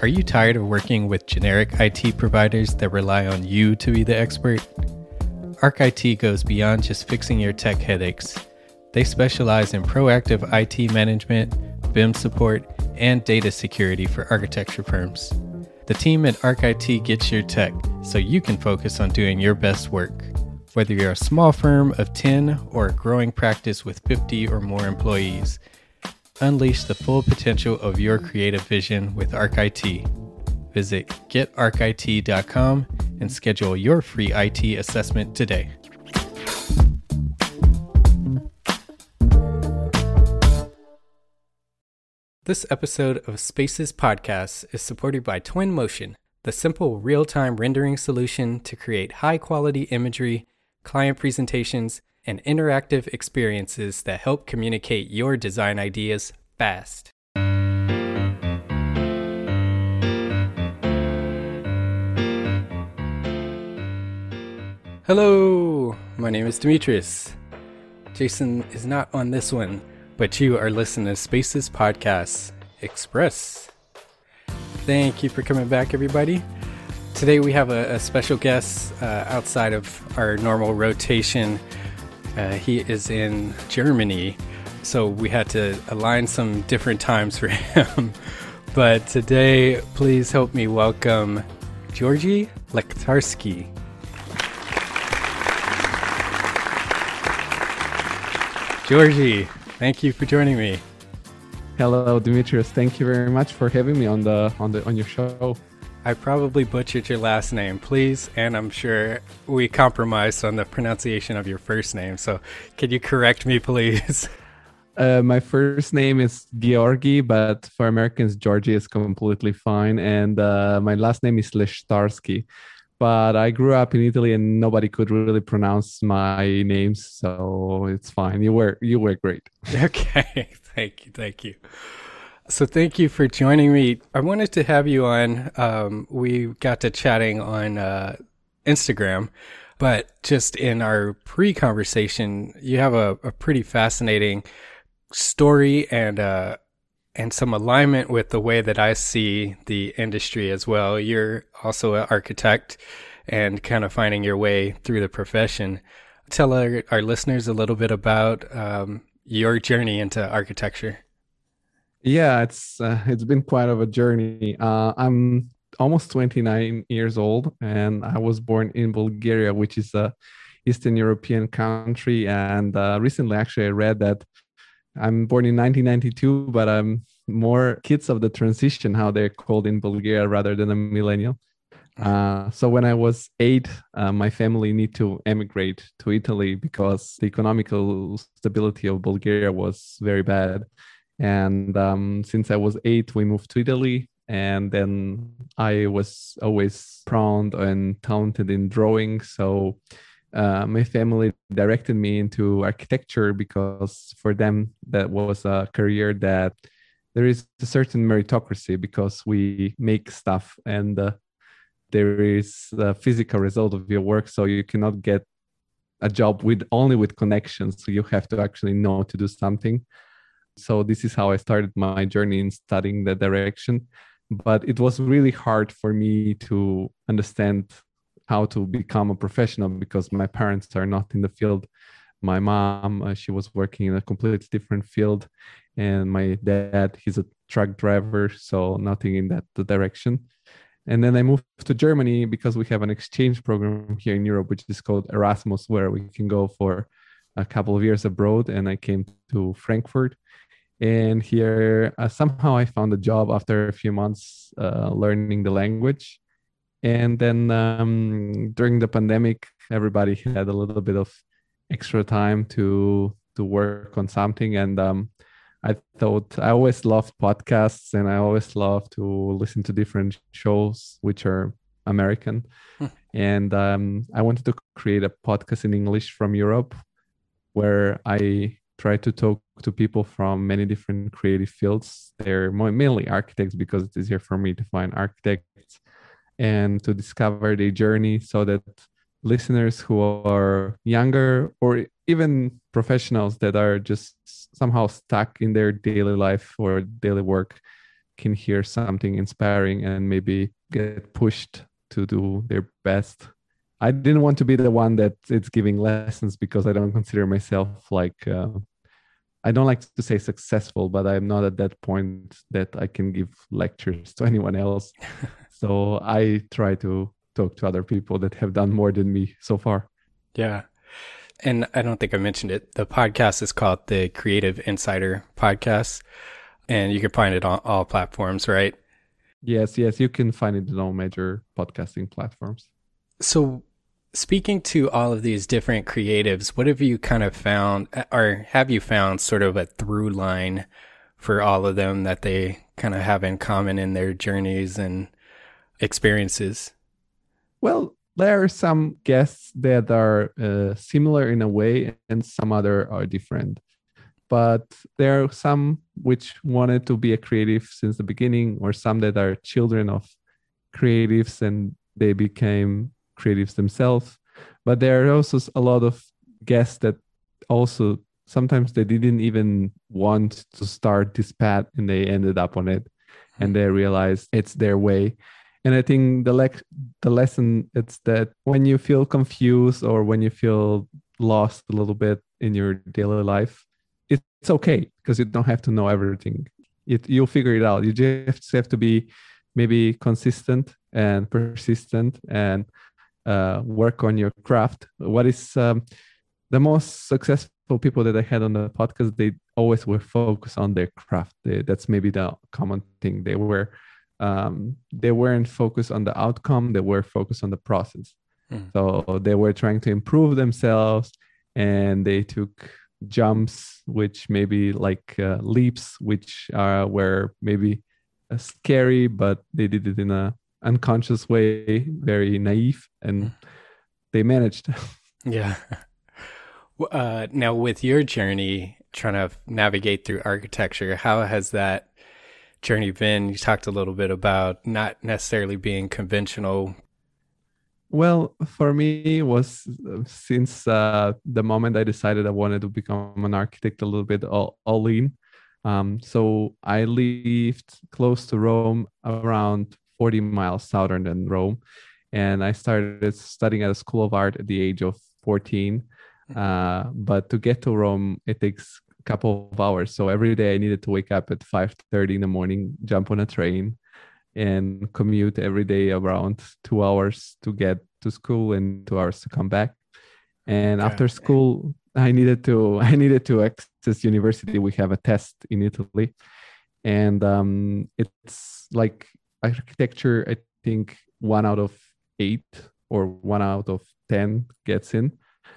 Are you tired of working with generic IT providers that rely on you to be the expert? Arc IT goes beyond just fixing your tech headaches. They specialize in proactive IT management, BIM support, and data security for architecture firms. The team at Arc IT gets your tech so you can focus on doing your best work. Whether you're a small firm of 10 or a growing practice with 50 or more employees, unleash the full potential of your creative vision with Arc IT. Visit getarcit.com and schedule your free IT assessment today. This episode of Spaces Podcast is supported by Twinmotion, the simple real-time rendering solution to create high-quality imagery, client presentations, and interactive experiences that help communicate your design ideas fast. Hello, my name is Demetrius. Jason is not on this one, but you are listening to Spaces Podcast Express. Thank you for coming back, everybody. Today we have a special guest outside of our normal rotation. He is in Germany, so we had to align some different times for him. But today, please help me welcome Georgi Lektarski. Georgi, thank you for joining me. Hello, Demetrius. Thank you very much for having me on your show. I probably butchered your last name, please, and I'm sure we compromised on the pronunciation of your first name. So, can you correct me, please? My first name is Georgi, but for Americans, Georgi is completely fine. And my last name is Leshtarski. But I grew up in Italy, and nobody could really pronounce my names, so it's fine. You were great. Okay, thank you. So thank you for joining me. I wanted to have you on. We got to chatting on Instagram, but just in our pre-conversation, you have a pretty fascinating story and some alignment with the way that I see the industry as well. You're also an architect and kind of finding your way through the profession. Tell our listeners a little bit about your journey into architecture. Yeah, it's been quite of a journey. I'm almost 29 years old, and I was born in Bulgaria, which is a Eastern European country. And recently, actually, I read that I'm born in 1992, but I'm more kids of the transition, how they're called in Bulgaria, rather than a millennial. So when I was 8, my family need to emigrate to Italy because the economical stability of Bulgaria was very bad. And since I was 8, we moved to Italy. And then I was always proud and talented in drawing. So my family directed me into architecture because for them, that was a career that there is a certain meritocracy because we make stuff and there is a physical result of your work. So you cannot get a job only with connections. So you have to actually know to do something. So this is how I started my journey in studying that direction. But it was really hard for me to understand how to become a professional because my parents are not in the field. My mom, she was working in a completely different field. And my dad, he's a truck driver, so nothing in that direction. And then I moved to Germany because we have an exchange program here in Europe, which is called Erasmus, where we can go for a couple of years abroad. And I came to Frankfurt. And here, somehow I found a job after a few months learning the language. And then during the pandemic, everybody had a little bit of extra time to work on something. And I thought I always loved podcasts and I always love to listen to different shows, which are American. And I wanted to create a podcast in English from Europe where I try to talk to people from many different creative fields. They're mainly architects because it's easier for me to find architects and to discover their journey so that listeners who are younger or even professionals that are just somehow stuck in their daily life or daily work can hear something inspiring and maybe get pushed to do their best. I didn't want to be the one that it's giving lessons because I don't consider myself like I don't like to say successful, but I'm not at that point that I can give lectures to anyone else. So I try to talk to other people that have done more than me so far. Yeah. And I don't think I mentioned it. The podcast is called the Creative Insider Podcast, and you can find it on all platforms, right? Yes, yes, you can find it on all major podcasting platforms. So, speaking to all of these different creatives, what have you kind of found, or have you found sort of a through line for all of them that they kind of have in common in their journeys and experiences? Well, there are some guests that are similar in a way, and some other are different. But there are some which wanted to be a creative since the beginning, or some that are children of creatives and they became creatives themselves. But there are also a lot of guests that also sometimes they didn't even want to start this path and they ended up on it and they realized it's their way. And I think the lesson it's that when you feel confused or when you feel lost a little bit in your daily life, it's okay because you don't have to know everything. You'll figure it out. You just have to be maybe consistent and persistent and work on your craft. What is the most successful people that I had on the podcast? They always were focused on their craft. That's maybe the common thing. They weren't focused on the outcome. They were focused on the process. So they were trying to improve themselves, and they took jumps, which maybe like leaps, which were maybe scary, but they did it in a unconscious way, very naive, and they managed. Yeah. Now, with your journey, trying to navigate through architecture, how has that journey been? You talked a little bit about not necessarily being conventional. Well, for me, it was since the moment I decided I wanted to become an architect a little bit all in. So I lived close to Rome, around 40 miles southern than Rome. And I started studying at a school of art at the age of 14. But to get to Rome, it takes a couple of hours. So every day I needed to wake up at 5:30 in the morning, jump on a train, and commute every day around 2 hours to get to school and 2 hours to come back. And after school, I needed to access university. We have a test in Italy, and it's like architecture. I think 1 out of 8 or 1 out of 10 gets in.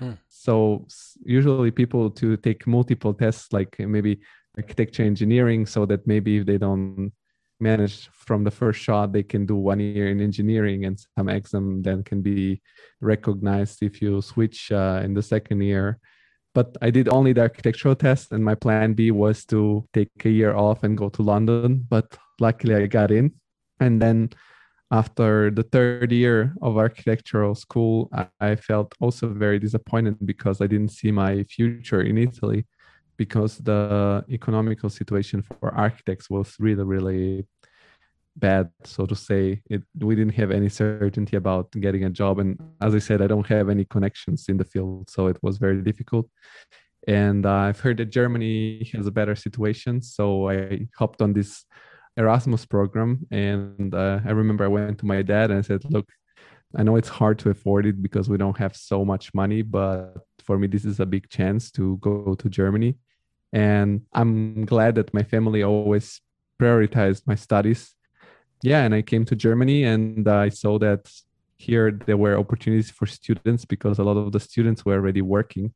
So usually people to take multiple tests, like maybe architecture engineering, so that maybe if they don't manage from the first shot, they can do 1 year in engineering and some exam then can be recognized if you switch in the second year. But I did only the architectural test, and my plan B was to take a year off and go to London. But luckily I got in. And then after the third year of architectural school, I felt also very disappointed because I didn't see my future in Italy, because the economical situation for architects was really, really bad, so to say. We didn't have any certainty about getting a job. And as I said, I don't have any connections in the field, so it was very difficult. And I've heard that Germany has a better situation. So I hopped on this Erasmus program. And I remember I went to my dad and I said, look, I know it's hard to afford it because we don't have so much money, but for me, this is a big chance to go to Germany. And I'm glad that my family always prioritized my studies. Yeah, and I came to Germany and I saw that here there were opportunities for students because a lot of the students were already working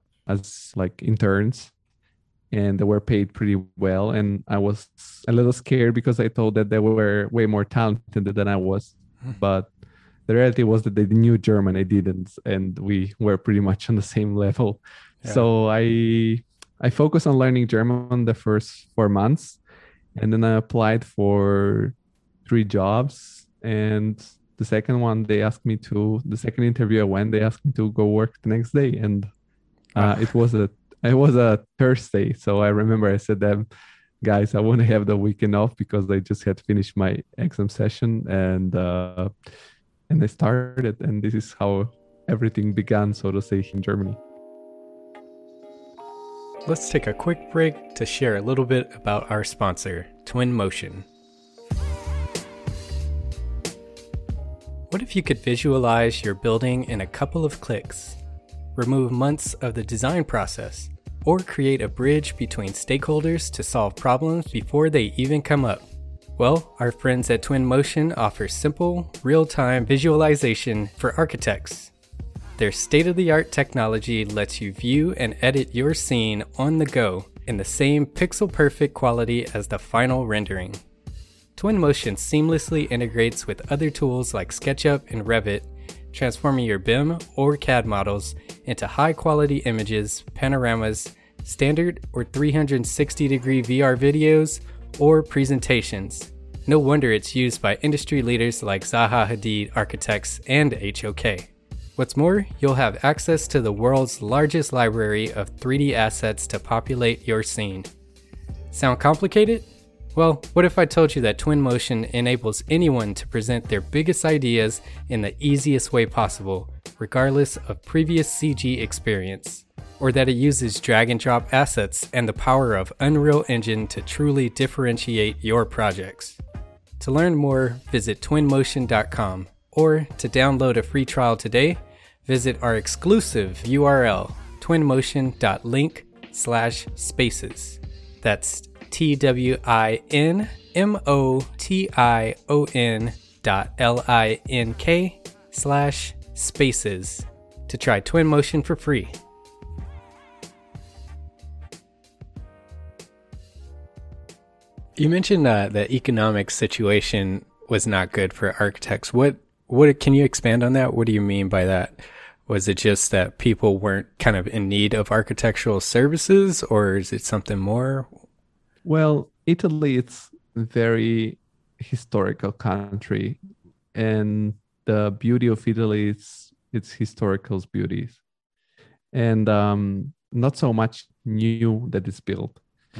as like interns and they were paid pretty well. And I was a little scared because I thought that they were way more talented than I was. But the reality was that they knew German, I didn't, and we were pretty much on the same level. Yeah. So I focused on learning German the first 4 months, and then I applied for 3 jobs. And the second one, the second interview I went, they asked me to go work the next day. And it was a Thursday. So I remember I said them, guys, I want to have the weekend off because I just had finished my exam session and I started, and this is how everything began, so to say, in Germany. Let's take a quick break to share a little bit about our sponsor, Twinmotion. What if you could visualize your building in a couple of clicks, remove months of the design process, or create a bridge between stakeholders to solve problems before they even come up? Well, our friends at Twinmotion offer simple, real-time visualization for architects. Their state-of-the-art technology lets you view and edit your scene on the go in the same pixel-perfect quality as the final rendering. Twinmotion seamlessly integrates with other tools like SketchUp and Revit, transforming your BIM or CAD models into high-quality images, panoramas, standard or 360-degree VR videos, or presentations. No wonder it's used by industry leaders like Zaha Hadid Architects and HOK. What's more, you'll have access to the world's largest library of 3D assets to populate your scene. Sound complicated? Well, what if I told you that Twinmotion enables anyone to present their biggest ideas in the easiest way possible, regardless of previous CG experience? Or that it uses drag and drop assets and the power of Unreal Engine to truly differentiate your projects? To learn more, visit twinmotion.com, or to download a free trial today, visit our exclusive URL, twinmotion.link/spaces. That's twinmotion.link/spaces to try Twinmotion for free. You mentioned the economic situation was not good for architects. What can you expand on that? What do you mean by that? Was it just that people weren't kind of in need of architectural services, or is it something more? Well, Italy, it's a very historical country, and the beauty of Italy is its historical beauties, and not so much new that is built.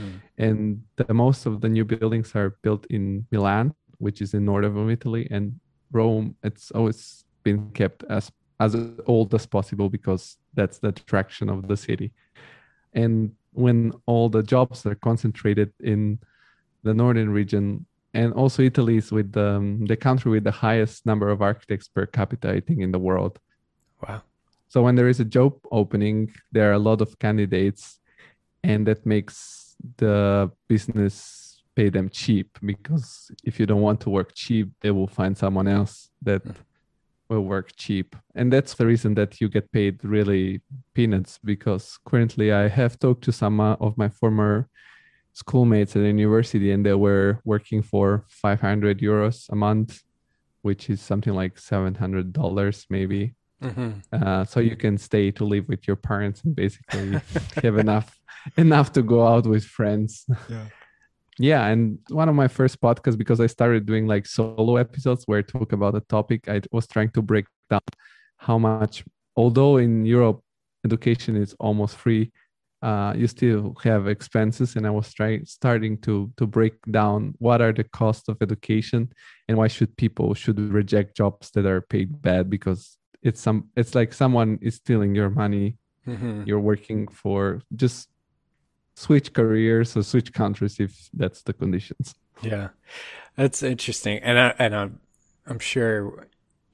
And most of the new buildings are built in Milan, which is in north of Italy, and Rome. It's always been kept as old as possible because that's the attraction of the city. And when all the jobs are concentrated in the northern region, and also Italy is with the country with the highest number of architects per capita, I think, in the world. Wow. So when there is a job opening, there are a lot of candidates, and that makes the business pay them cheap, because if you don't want to work cheap, they will find someone else that will work cheap. And that's the reason that you get paid really peanuts, because currently I have talked to some of my former schoolmates at the university, and they were working for 500 euros a month, which is something like $700 maybe. So you can stay to live with your parents and basically have enough to go out with friends. Yeah, and one of my first podcasts, because I started doing like solo episodes where I talk about a topic, I was trying to break down how much, although in Europe education is almost free, you still have expenses, and I was starting to break down what are the costs of education and why people should reject jobs that are paid bad, because it's like someone is stealing your money. You're working for, just switch careers or switch countries if that's the conditions. Yeah, that's interesting, and I'm sure,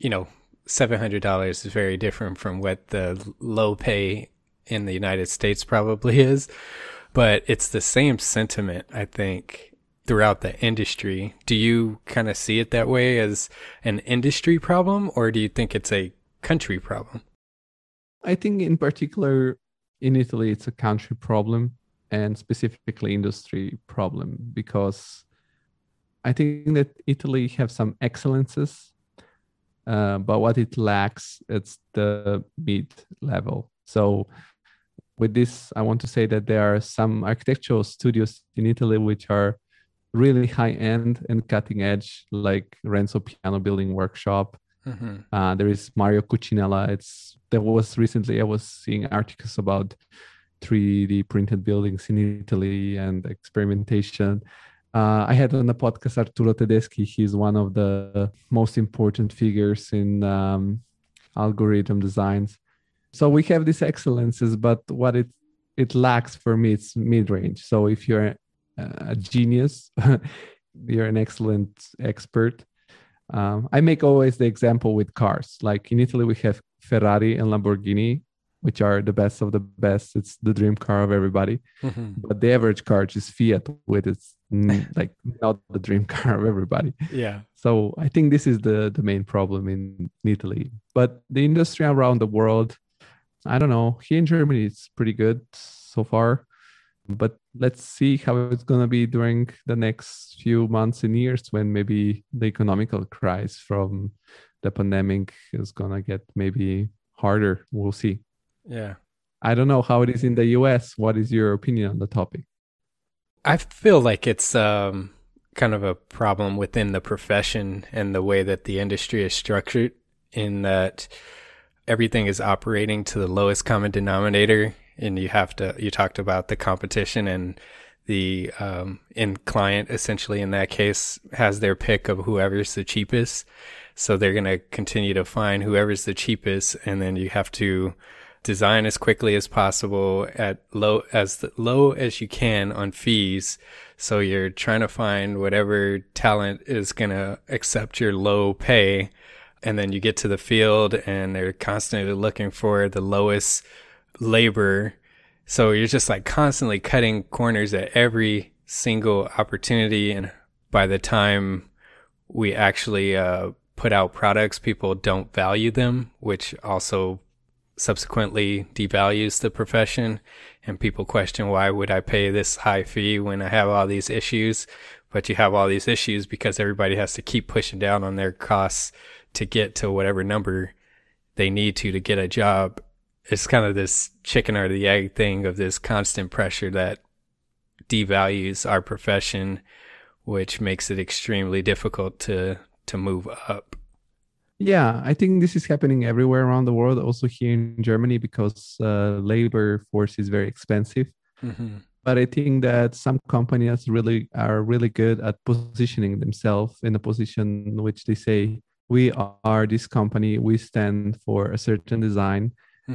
$700 is very different from what the low pay in the United States probably is, but it's the same sentiment, I think, throughout the industry. Do you kind of see it that way, as an industry problem, or do you think it's a country problem? I think in particular in Italy, it's a country problem, and specifically industry problem, because I think that Italy have some excellences, but what it lacks, it's the mid level. So with this, I want to say that there are some architectural studios in Italy which are really high end and cutting edge, like Renzo Piano Building Workshop. There is Mario Cucinella. There was recently, I was seeing articles about 3D printed buildings in Italy and experimentation. I had on the podcast Arturo Tedeschi. He's one of the most important figures in algorithm designs. So we have these excellences, but what it lacks for me, it's mid-range. So if you're a genius, you're an excellent expert. I make always the example with cars. Like in Italy, we have Ferrari and Lamborghini, which are the best of the best. It's the dream car of everybody. Mm-hmm. But the average car is Fiat, with its like not the dream car of everybody. Yeah. So I think this is the main problem in Italy. But the industry around the world, I don't know. Here in Germany, it's pretty good so far. But let's see how it's going to be during the next few months and years when maybe the economical crisis from the pandemic is going to get maybe harder. We'll see. Yeah. I don't know how it is in the US. What is your opinion on the topic? I feel like it's kind of a problem within the profession and the way that the industry is structured, in that everything is operating to the lowest common denominator. And you talked about the competition, and the end client essentially in that case has their pick of whoever's the cheapest. So they're going to continue to find whoever's the cheapest. And then you have to design as quickly as possible at low as you can on fees. So you're trying to find whatever talent is going to accept your low pay. And then you get to the field and they're constantly looking for the lowest labor. So you're just like constantly cutting corners at every single opportunity. And by the time we actually put out products, people don't value them, which also subsequently devalues the profession. And people question, why would I pay this high fee when I have all these issues? But you have all these issues because everybody has to keep pushing down on their costs to get to whatever number they need to get a job. It's kind of this chicken or the egg thing of this constant pressure that devalues our profession, which makes it extremely difficult to move up. Yeah, I think this is happening everywhere around the world, also here in Germany, because labor force is very expensive. Mm-hmm. But I think that some companies are really good at positioning themselves in a position in which they say, we are this company, we stand for a certain design,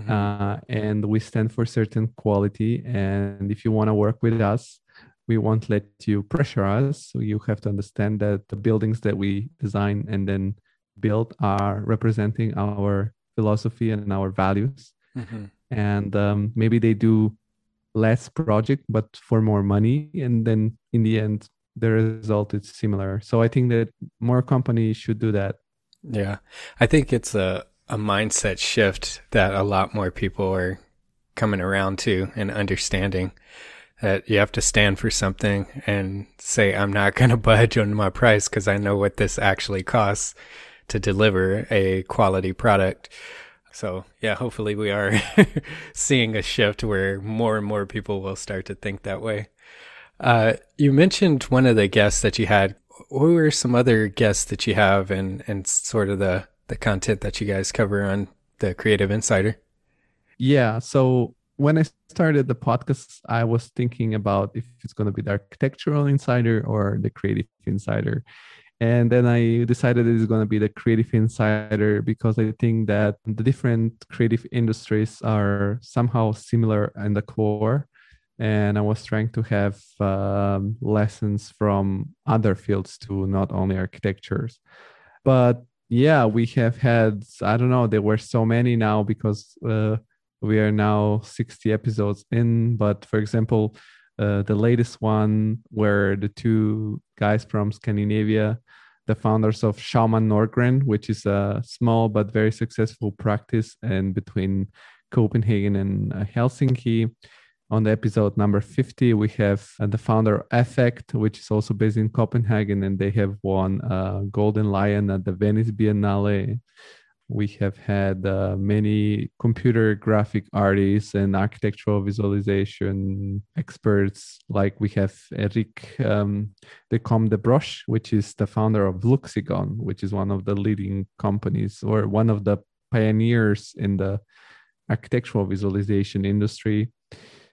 and we stand for certain quality. And if you want to work with us, we won't let you pressure us. So you have to understand that the buildings that we design and then build are representing our philosophy and our values. Mm-hmm. And maybe they do less project, but for more money. And then in the end, the result is similar. So I think that more companies should do that. Yeah. I think it's a mindset shift that a lot more people are coming around to and understanding that you have to stand for something and say, I'm not going to budge on my price because I know what this actually costs to deliver a quality product. So yeah, hopefully we are seeing a shift where more and more people will start to think that way. You mentioned one of the guests that you had. Who are some other guests that you have and sort of the content that you guys cover on the Creative Insider? Yeah. So when I started the podcast, I was thinking about if it's going to be the Architectural Insider or the Creative Insider. And then I decided it is going to be the Creative Insider because I think that the different creative industries are somehow similar in the core. And I was trying to have lessons from other fields too, not only architectures. But yeah, we have had, I don't know, there were so many now because we are now 60 episodes in. But for example, the latest one were the two guys from Scandinavia, the founders of Schaumann Nordgren, which is a small but very successful practice and between Copenhagen and Helsinki. On the episode number 50, we have the founder of Effect, which is also based in Copenhagen, and they have won Golden Lion at the Venice Biennale. We have had many computer graphic artists and architectural visualization experts. Like we have Eric de Comte de Broche, which is the founder of Luxigon, which is one of the leading companies or one of the pioneers in the architectural visualization industry.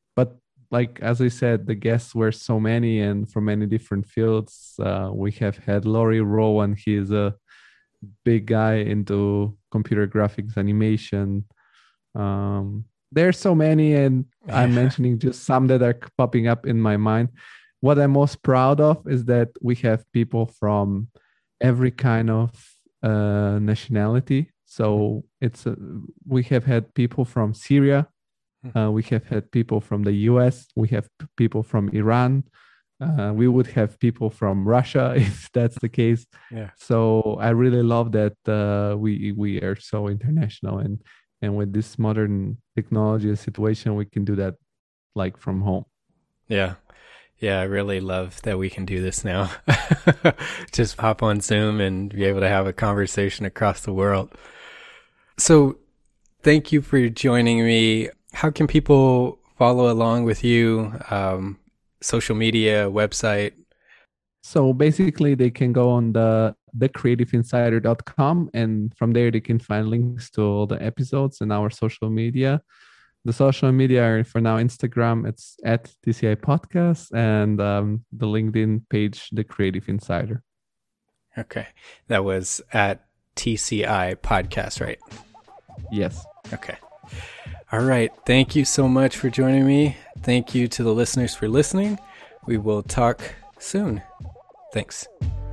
But like as I said, the guests were so many and from many different fields. We have had Laurie Rowan. He is a big guy into computer graphics animation. There's so many, and I'm mentioning just some that are popping up in my mind. What I'm most proud of is that we have people from every kind of nationality. So we have had people from Syria, we have had people from the US, we have people from Iran, we would have people from Russia if that's the case. Yeah. So I really love that we are so international, and with this modern technology and situation, we can do that like from home. Yeah. Yeah, I really love that we can do this now. Just hop on Zoom and be able to have a conversation across the world. So thank you for joining me. How can people follow along with you? Social media, website? So basically they can go on thecreativeinsider.com, and from there they can find links to all the episodes and our social media. The social media are for now Instagram, it's at TCI Podcast, and the LinkedIn page, The Creative Insider. Okay. That was at TCI Podcast, right? Yes. Okay. All right. Thank you so much for joining me. Thank you to the listeners for listening. We will talk soon. Thanks.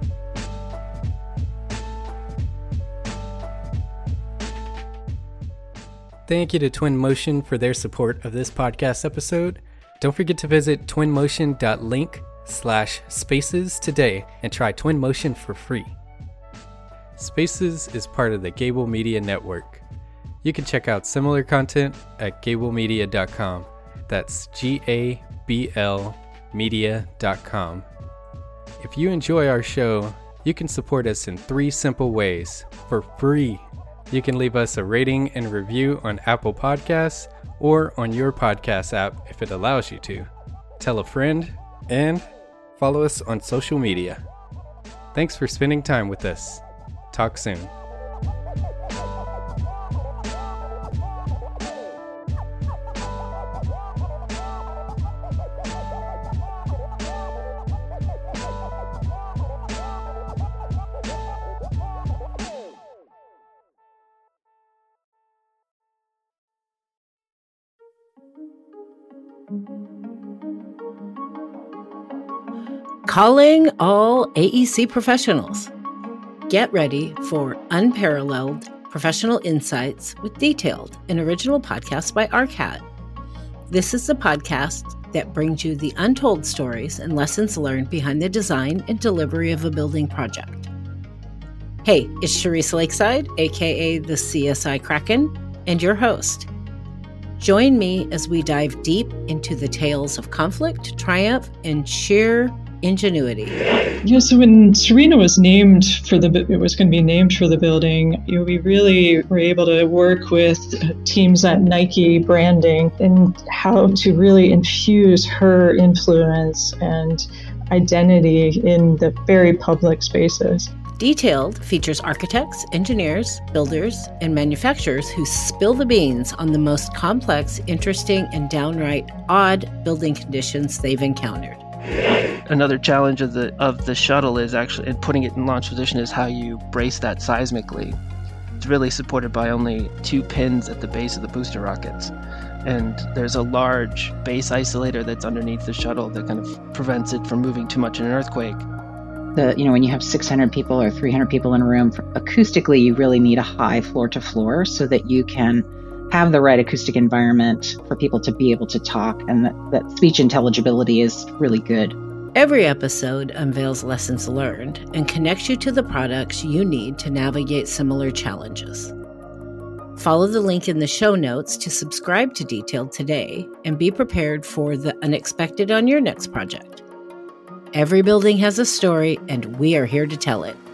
Thank you to Twinmotion for their support of this podcast episode. Don't forget to visit twinmotion.link/spaces today and try Twinmotion for free. Spaces is part of the Gable Media Network. You can check out similar content at gablemedia.com. That's GABL media.com. If you enjoy our show, you can support us in 3 simple ways for free. You can leave us a rating and review on Apple Podcasts or on your podcast app if it allows you to. Tell a friend and follow us on social media. Thanks for spending time with us. Talk soon. Calling all AEC professionals. Get ready for unparalleled professional insights with detailed and original podcasts by ARCAT. This is the podcast that brings you the untold stories and lessons learned behind the design and delivery of a building project. Hey, it's Charisse Lakeside, aka the CSI Kraken, and your host. Join me as we dive deep into the tales of conflict, triumph, and sheer ingenuity. Yeah, so when Serena was named for it was going to be named for the building, we really were able to work with teams at Nike branding and how to really infuse her influence and identity in the very public spaces. Detailed features architects, engineers, builders, and manufacturers who spill the beans on the most complex, interesting, and downright odd building conditions they've encountered. Another challenge of the shuttle is actually, in putting it in launch position, is how you brace that seismically. It's really supported by only 2 pins at the base of the booster rockets. And there's a large base isolator that's underneath the shuttle that kind of prevents it from moving too much in an earthquake. When you have 600 people or 300 people in a room, acoustically, you really need a high floor to floor so that you can have the right acoustic environment for people to be able to talk, and that speech intelligibility is really good. Every episode unveils lessons learned and connects you to the products you need to navigate similar challenges. Follow the link in the show notes to subscribe to Detailed today and be prepared for the unexpected on your next project. Every building has a story, and we are here to tell it.